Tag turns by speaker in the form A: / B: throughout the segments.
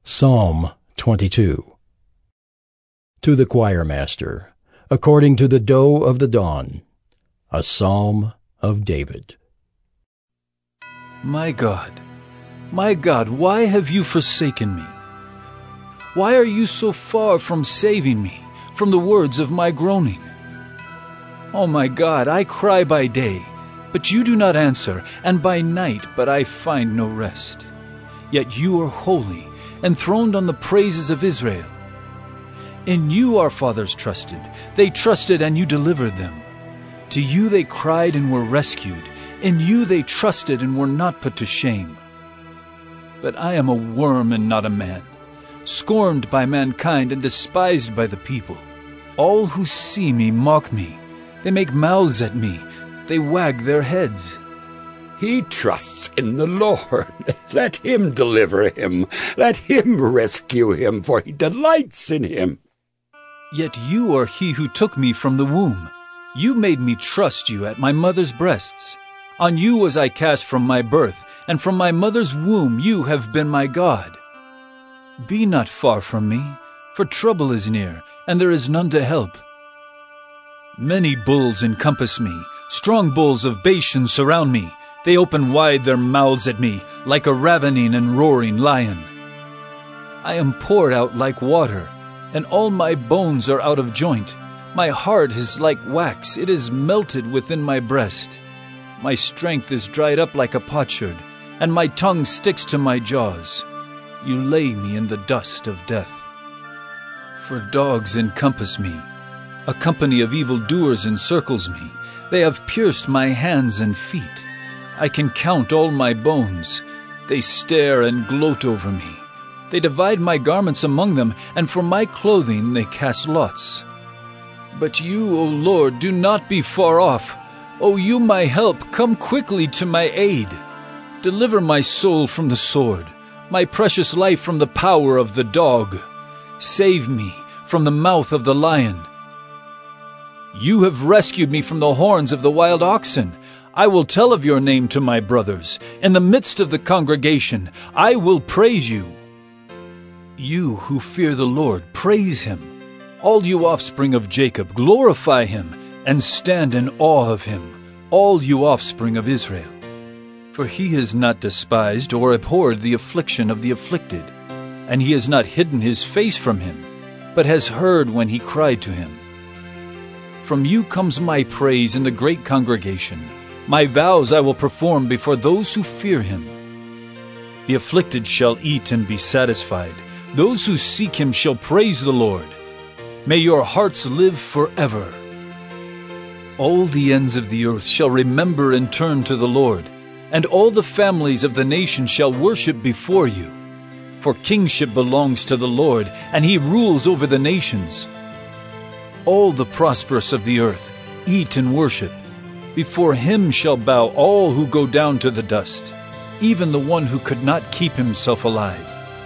A: Psalm 22. To the choirmaster, according to the doe of the dawn, a psalm of David.
B: My God, why have you forsaken me? Why are you so far from saving me from the words of my groaning? Oh my God, I cry by day, but you do not answer, and by night, but I find no rest. Yet you are holy, enthroned on the praises of Israel. In you our fathers trusted. They trusted, and you delivered them. To you they cried and were rescued. In you they trusted and were not put to shame. But I am a worm and not a man, scorned by mankind and despised by the people. All who see me mock me. They make mouths at me. They wag their heads.
C: He trusts in the Lord. Let him deliver him. Let him rescue him, for he delights in him.
B: Yet you are he who took me from the womb. You made me trust you at my mother's breasts. On you was I cast from my birth, and from my mother's womb you have been my God. Be not far from me, for trouble is near, and there is none to help. Many bulls encompass me. Strong bulls of Bashan surround me. They open wide their mouths at me, like a ravening and roaring lion. I am poured out like water, and all my bones are out of joint. My heart is like wax, it is melted within my breast. My strength is dried up like a potsherd, and my tongue sticks to my jaws. You lay me in the dust of death. For dogs encompass me. A company of evildoers encircles me. They have pierced my hands and feet. I can count all my bones. They stare and gloat over me. They divide my garments among them, and for my clothing they cast lots. But you, O Lord, do not be far off. O you, my help, come quickly to my aid. Deliver my soul from the sword, my precious life from the power of the dog. Save me from the mouth of the lion. You have rescued me from the horns of the wild oxen. I will tell of your name to my brothers. In the midst of the congregation, I will praise you. You who fear the Lord, praise him. All you offspring of Jacob, glorify him, and stand in awe of him, all you offspring of Israel. For he has not despised or abhorred the affliction of the afflicted, and he has not hidden his face from him, but has heard when he cried to him. From you comes my praise in the great congregation. My vows I will perform before those who fear him. The afflicted shall eat and be satisfied. Those who seek him shall praise the Lord. May your hearts live forever. All the ends of the earth shall remember and turn to the Lord, and all the families of the nations shall worship before you. For kingship belongs to the Lord, and he rules over the nations. All the prosperous of the earth eat and worship. Before him shall bow all who go down to the dust, even the one who could not keep himself alive.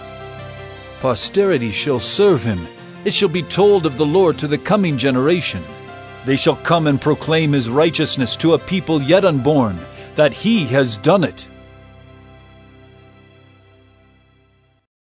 B: Posterity shall serve him. It shall be told of the Lord to the coming generation. They shall come and proclaim his righteousness to a people yet unborn, that he has done it.